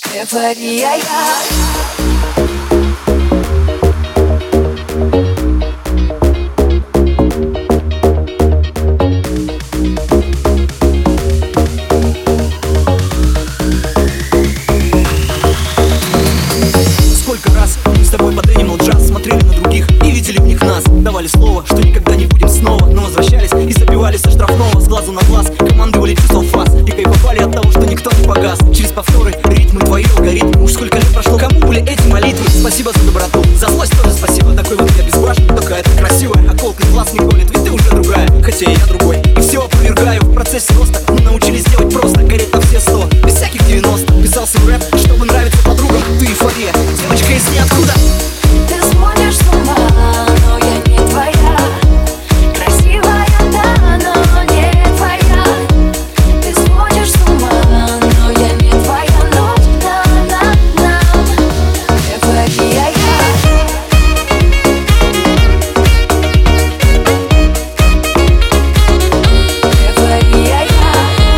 Эйфория я. Сколько раз мы с тобой под Animal Jazz смотрели на других и видели в них нас. Давали слово, что никогда не будем снова, но возвращались и забивали со штрафного. С глазу на глаз командовали чувством фас и кайфовали от того, что никто не погас. Через повторы ритмы твои алгоритмы. Уж сколько лет прошло, кому были эти молитвы? Спасибо за доброту, за злость тоже спасибо. Такой вот я безбашенный, такая ты красивая. А колка из глаз не колет, ведь ты уже другая, хотя и я другой. И все опровергаю в процессе роста. Мы научились делать просто, гореть на все 100, без всяких 90. Писался в рэп, чтобы нравиться подругам. Ты эйфория, девочка из ниоткуда. Ты сводишь с ума, но я не твоя. Красивая, да, но не твоя. Ты сводишь с ума, но я не твоя. Ночь, да, нам эйфория я. Эйфория я.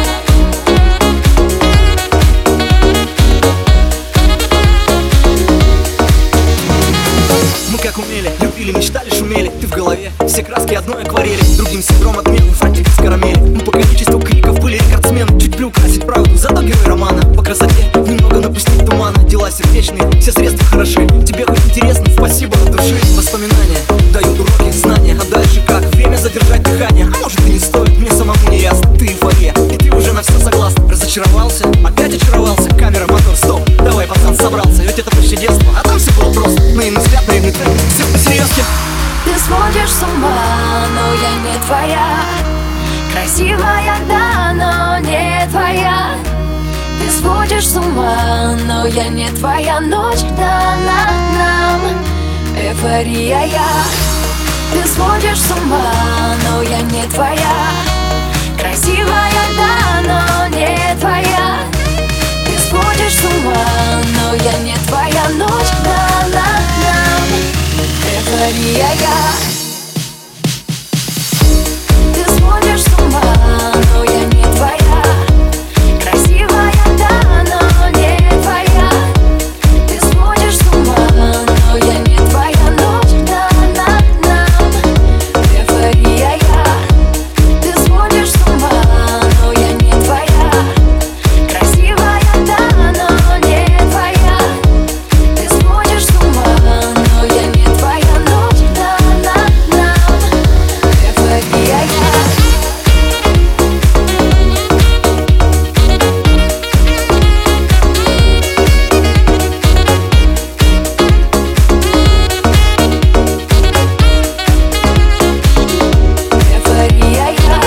Мы как умели, любили, мечтали, шумели. Ты в голове, все краски одной акварели. Другим синдром отмены, фантик из карамели. Мы по количеству кликов были рекордсмены. Чуть приукрасить правду, зато герой романа. По красоте немного напустить тумана. Дела сердечные, все средства хороши. Тебе хоть интересно, спасибо от души. Воспоминания дают уроки, знания. А дальше как? Время задержать дыхание. А может и не стоит, мне самому не ясно. Ты эйфория, и ты уже на все согласна. Разочаровался, опять очаровался. Камера, мотор, стоп. Давай, пацан, собрался, ведь это почти детство. А там все было просто. Наивный взгляд, наивный трек, все по-серьезки. Ты сводишь с ума, но я не твоя. Красивая, да, но не твоя. Ты сводишь с ума, но я не твоя. Ночь дана нам, эйфория я. Ты сводишь с ума, но я не твоя. Красивая, да, но не твоя. Ты сводишь с ума, но я не твоя. Ночь дана нам, эйфория я. Ты сводишь с ума, но я не твоя. Красивая, да, но не твоя. Ты сводишь с ума, но я не твоя. Ночь дана нам, эйфория я. Ты сводишь с ума, но я не твоя. Красивая, да, но не твоя. Ты сводишь с ума, но я не твоя. Ночь дана нам, эйфория я. Эйфория я.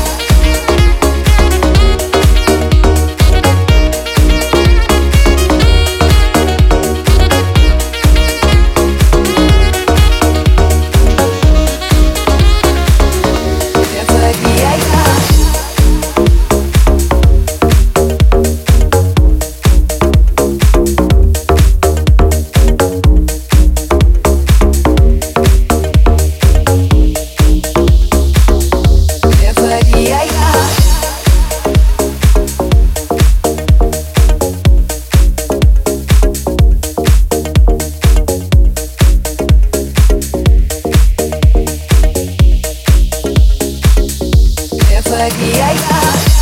Эйфория я. Эйфория я. Эйфория я.